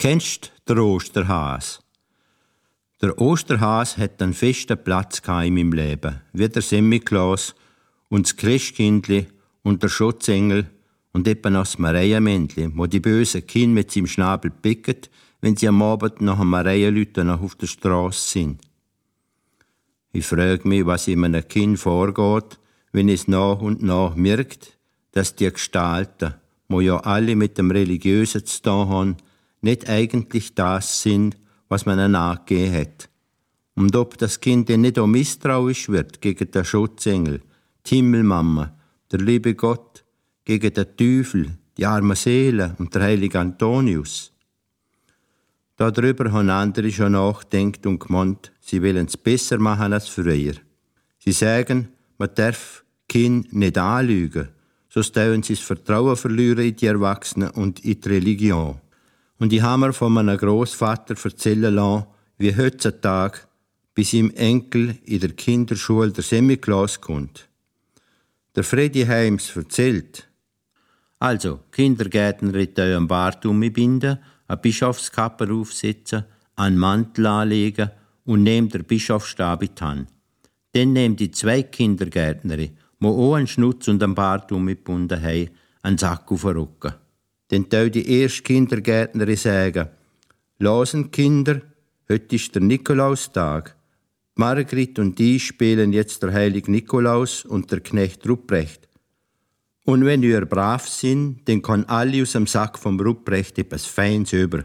Kennst du den Osterhas? Der Osterhas hat einen festen Platz in meinem Leben, wie der Semmelklaus und das Christkindli und der Schutzengel und eben das Marienmännli, wo die bösen Kinder mit seinem Schnabel picken, wenn sie am Abend nach einem Marienlüten noch auf der Straße sind. Ich frage mich, was in einem Kind vorgeht, wenn es nach und nach merkt, dass die Gestalten, die ja alle mit dem Religiösen zu tun haben, nicht eigentlich das sind, was man ihnen angegeben hat. Und ob das Kind dann nicht auch misstrauisch wird gegen den Schutzengel, die Himmelmama, der liebe Gott, gegen den Teufel, die armen Seelen und der heilige Antonius. Darüber haben andere schon nachgedacht und gemeint, sie wollen es besser machen als früher. Sie sagen, man darf Kind nicht anlügen, sonst wollen sie das Vertrauen verlieren in die Erwachsenen und in die Religion. Und ich habe mir von meinem Grossvater erzählen lassen, wie heutzutage bei seinem Enkel in der Kinderschule der Semmelklaus kommt. Der Freddy Heims erzählt: Also, Kindergärtner in euren Bart umbinden, eine Bischofskappe aufsetzen, einen Mantel anlegen und nehmt der Bischofsstab in die Hand. Dann nehmt die zwei Kindergärtner, die auch einen Schnutz und einen Bart umgebunden haben, einen Sack auf den Rücken. Dann tau die erste Kindergärtnerin sagen: Losen Kinder, heute ist der Nikolaustag. Margrit und ich spielen jetzt der heilige Nikolaus und der Knecht Ruprecht. Und wenn ihr brav sind, dann kann alle aus dem Sack vom Ruprecht etwas Feins über.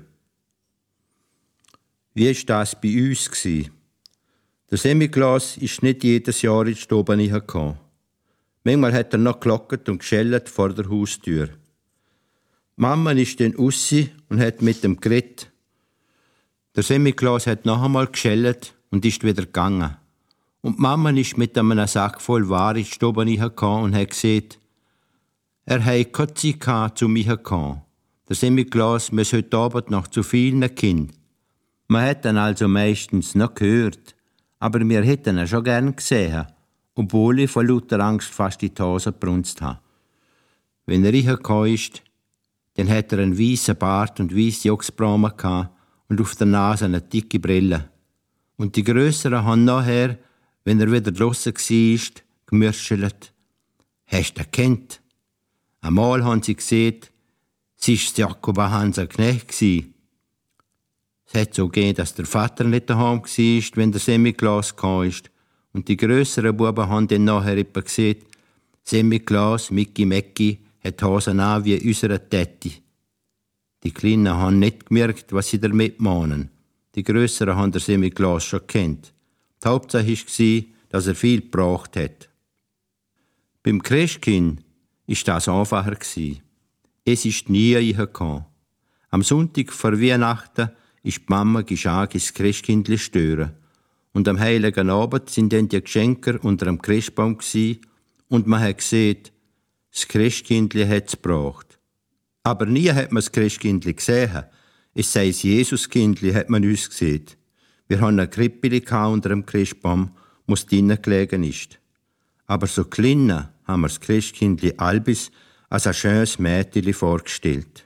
Wie war das bei uns? Der Semmelklaus ist nicht jedes Jahr in die Stube gekommen. Manchmal hat er noch geklockt und geschellt vor der Haustür. Mama ist dann raus und hat mit dem geredet. Der Semmelklaus hat noch einmal geschellt und ist wieder gegangen. Und Mama ist mit einem Sack voll Ware in die Stube gekommen und hat gesagt, er hatte keine Zeit zu mir gekommen. Der Semmelklaus muss heute Abend noch zu vielen Kindern. Man hat ihn also meistens noch gehört, aber wir hätten ihn schon gern gesehen, obwohl ich vor lauter Angst fast in die Hose gebrunst habe. Wenn er reingekommen ist, dann hat er einen weißen Bart und weisse Ochsbrauen und auf der Nase eine dicke Brille. Und die Grösseren haben nachher, wenn er wieder draussen war, gemürschelt. Hast du ihn gekannt? Einmal haben sie gesehen, es war Jakob Hanser Knecht. Es hat so gegeben, dass der Vater nicht daheim war, wenn der Semmelklaus kam. Und die grösseren Buben haben dann nachher etwa gesehen, Semmelklaus, Micky Mäcki, hat Hosen an wie unsere Täti. Die Kleinen haben nicht gemerkt, was sie damit meinen. Die Grösseren haben der Semmelklaus schon gekannt. Die Hauptsache war, dass er viel gebraucht hat. Beim Christkind war das einfacher. Es ist nie reingekommen. Am Sonntag vor Weihnachten ist die Mama geschah das Christkindli stören. Und am heiligen Abend sind dann die Geschenke unter dem Christbaum und man hat gesehen, das Christkindli hat es gebraucht. Aber nie hat man das Christkindli gesehen. Es sei das Jesuskindli, hat man uns gesehen. Wir haben ein Krippeli unter dem Christbaum, wo es drinnen gelegen ist. Aber so klein haben wir das Christkindli Albis als ein schönes Mädchen vorgestellt.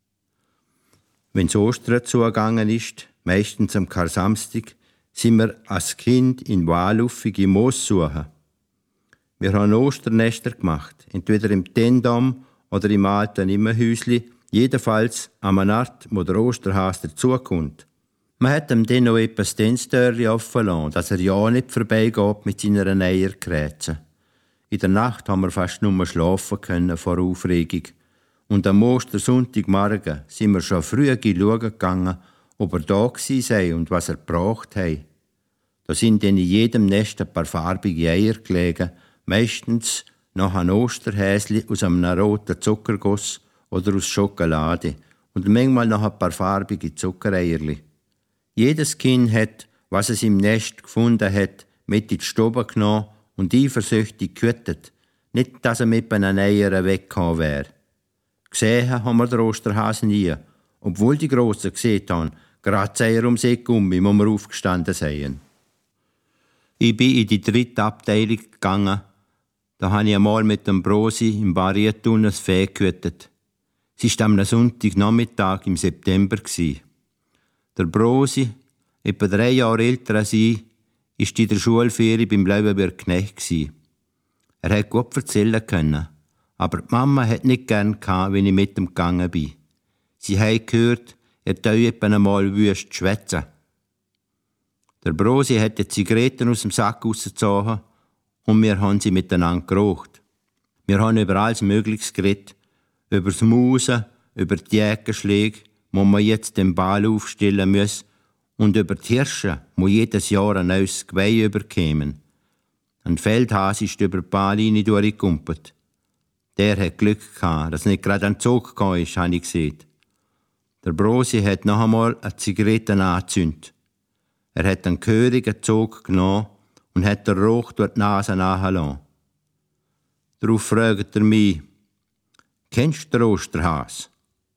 Wenn es Ostern zugegangen ist, meistens am Karsamstag, sind wir als Kind in wahlaufige Moos suchen. Wir haben Osternester gemacht, entweder im Tendam oder im alten Immerhäusli, jedenfalls an einer Art, wo der Osterhas dazukommt. Man hat ihm dann noch etwas Tänztörli offen lassen, dass er ja nicht vorbeigeht mit seiner Eierkrätze. In der Nacht haben wir fast nur schlafen können vor Aufregung. Und am Ostersonntagmorgen sind wir schon früh schauen gegangen, ob er da gewesen sei und was er gebraucht hat. Da sind dann in jedem Nest ein paar farbige Eier gelegen, meistens noch ein Osterhäsli aus einem roten Zuckerguss oder aus Schokolade und manchmal noch ein paar farbige Zuckereierli. Jedes Kind hat, was es im Nest gefunden hat, mit in die Stube genommen und eifersüchtig gehütet, nicht, dass er mit einem Eier weggekommen wäre. Gesehen haben wir den Osterhasen nie, obwohl die Grossen gesehen haben, gerade das Eier ums Eck wo wir aufgestanden seien. Ich bin in die 3. Abteilung gegangen. Da habe ich einmal mit dem Brosi im Barriertunnel das Vieh gehütet. Es war am Sonntagnachmittag im September. Der Brosi, etwa 3 Jahre älter als ich, war in der Schulferie beim Laubenberg Knecht. Er hat gut erzählen können, aber die Mama hat nicht gern gehabt, wenn ich mit ihm gegangen bin. Sie hat gehört, er tue etwa einmal wüst schwätzen. Der Brosi hat die Zigaretten aus dem Sack rausgezogen und wir haben sie miteinander geraucht. Wir haben über alles Mögliche geredet, über das Mausen, über die Jägerschläge, wo man jetzt den Ball aufstellen muss, und über die Hirsche, wo jedes Jahr ein neues Geweih überkämen. Ein Feldhase ist über die Bahnlinie durchgekumpelt. Der hat Glück gehabt, dass nicht gerade ein Zug gekommen ist, habe ich gesehen. Der Brosi hat noch einmal eine Zigarette angezündet. Er hat einen gehörigen Zug genommen und hat den Rauch durch die Nase nachgelassen. Darauf fragt er mich, «Kennst du den Osterhas?»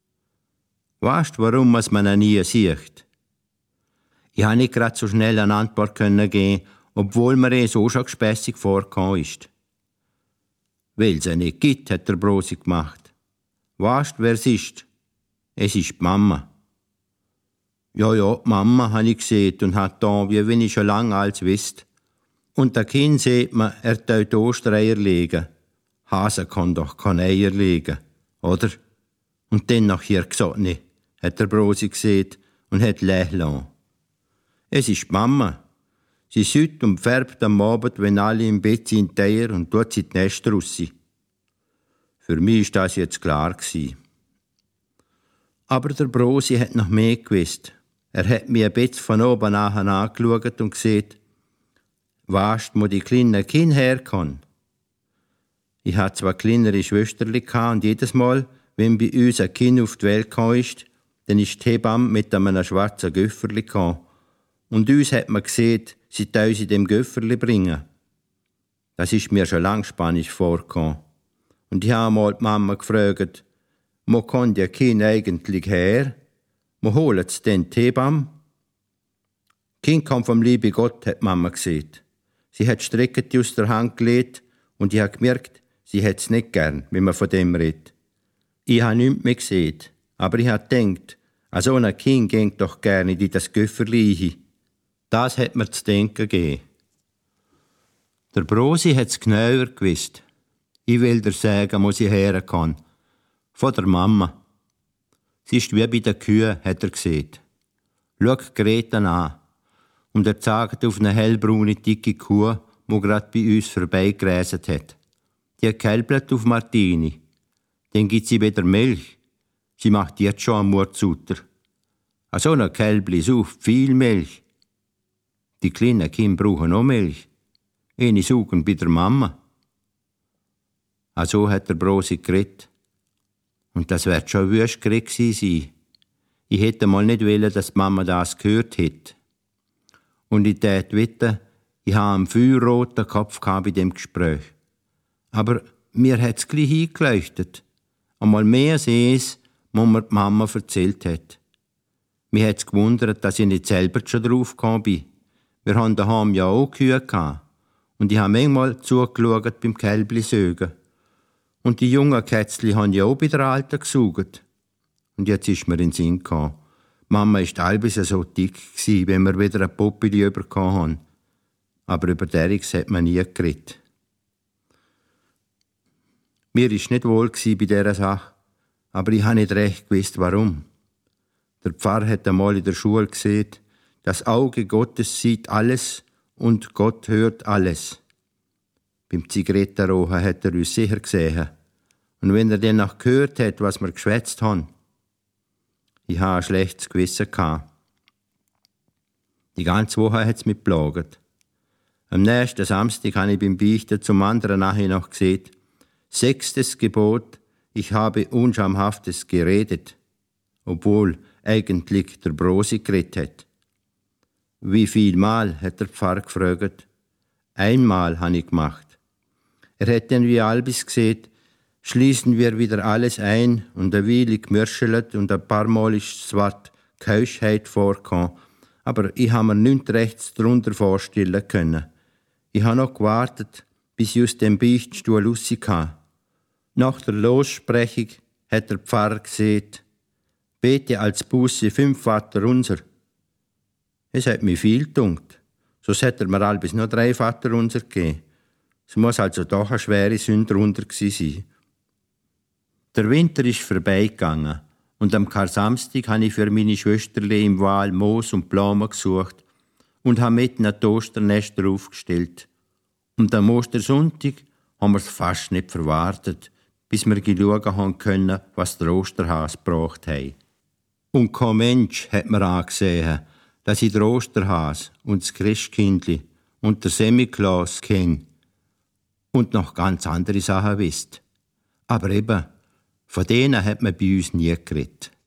«Weißt du, warum man ihn nie sieht?» Ich konnte nicht gerade so schnell eine Antwort geben, obwohl mir es so schon gespässig vorgekommen ist. «Weil es ihn nicht gibt», hat der Brosi gemacht. «Weißt du, wer es ist?» «Es ist die Mama.» «Ja, die Mama», habe ich gesehen und hat da, wie wenn ich schon lange alles wüsste. Und der Kind sieht man, er tut Ostereier legen. Hase kann doch keine Eier legen, oder? Und dann nachher gesagt, nicht, hat der Brosi gesehen und hat lächeln. Es ist die Mama. Sie sütt und färbt am Abend, wenn alle im Bett sind, die Eier und tut sie die Nester raus. Für mich war das jetzt klar gewesen. Aber der Brosi hat noch mehr gewusst. Er hat mir ein Bett von oben nachher angeschaut und gesagt, «Weisst, wo die kleinen Kinder herkommen?» Ich hatte 2 kleinere Schwesterli und jedes Mal, wenn bei uns ein Kind auf die Welt kam, dann ist die Hebamme mit einem schwarzen Göfferli gekommen. Und uns hat man gesehen, sie tun sie dem Göfferli bringen. Das ist mir schon lang spanisch vorgekommen. Und ich habe einmal die Mama gefragt, «Wo kommt die Kind eigentlich her? Wo holen sie denn die Hebamme?» «Kind kommt vom lieben Gott», hat die Mama gesagt. Sie hat die Strecke aus der Hand gelegt und ich habe gemerkt, sie hat es nicht gern, wenn man von dem redet. Ich habe nichts mehr gesehen, aber ich habe gedacht, an so ein Kind geht doch gerne in das Göfferli hin. Das hat mir zu denken gegeben. Der Brosi hat es genauer gewusst. Ich will dir sagen, wo sie herkommen. Von der Mama. Sie ist wie bei den Kühen, hat er gesagt. Schau Greta an. Und er zeigt auf eine hellbraune, dicke Kuh, die gerade bei uns vorbeigegräset hat. Die kälbelt auf Martini. Dann gibt sie wieder Milch. Sie macht jetzt schon einen Mordsutter. An so einer Kälbli sauft viel Milch. Die kleinen Kinder brauchen auch Milch. Eine saugen bei der Mama. Also hat der Brosi geredet. Und das wird schon wüst gewesen sein. Ich hätte mal nicht wollen, dass die Mama das gehört hätte. Und ich tät wetten, ich habe einen feuerroten Kopf bei dem Gespräch. Aber mir hat's gleich eingeleuchtet. Einmal mehr sehe es, was mir die Mama erzählt hat. Mir hat's gewundert, dass ich nicht selber schon drauf gekommen bin. Wir haben daheim ja auch Kühe gehabt. Und ich habe manchmal zugeschaut beim Kälbli-Sögen. Und die jungen Kätzli haben ja auch bei der Alten gesaugt. Und jetzt ist mir in den Sinn gekommen. Mama war halb so dick, wenn wir wieder eine Puppe bekommen haben. Aber über Derix hat man nie geredet. Mir war nicht wohl bei dieser Sache, aber ich habe nicht recht gewusst, warum. Der Pfarrer hat einmal in der Schule gesehen, das Auge Gottes sieht alles und Gott hört alles. Beim Zigarettenrauchen hat er uns sicher gesehen. Und wenn er dann noch gehört hat, was wir geschwätzt haben, ich hatte ein schlechtes Gewissen. Die ganze Woche hat es mich geplagt. Am nächsten Samstag habe ich beim Beichten zum anderen nachher noch gesehen, 6. Gebot, ich habe Unschamhaftes geredet, obwohl eigentlich der Brosi geredet hat. Wie viel Mal, hat der Pfarrer gefragt. Einmal habe ich gemacht. Er hat dann wie Albis gesehen, schließen wir wieder alles ein und ein wenig gemürschelt und ein paar Mal ist das Wort Keuschheit vorgekommen, aber ich habe mir nichts rechts darunter vorstellen können. Ich habe noch gewartet, bis ich aus dem Beichtstuhl rauskam. Nach der Lossprechung hat der Pfarrer gesagt, bete als Buße 5 Vaterunser Es hat mir viel gedunkt. Sonst hätte er mir allbis noch 3 Vaterunser gegeben. Es muss also doch eine schwere Sünde drunter gewesen sein. Der Winter ist vorbeigegangen und am Kar-Samstag habe ich für meine Schwesterli im Wal Moos und Blumen gesucht und habe mitten ein Osternester aufgestellt. Und am Ostersonntag haben wir es fast nicht verwartet, bis wir schauen haben können, was der Osterhase gebracht hat. Und kein Mensch hat mir angesehen, dass ich den Osterhase und das Christkindli und der Semiklas kenne und noch ganz andere Sachen wisst. Aber eben, von denen hat man bei uns nie geredet.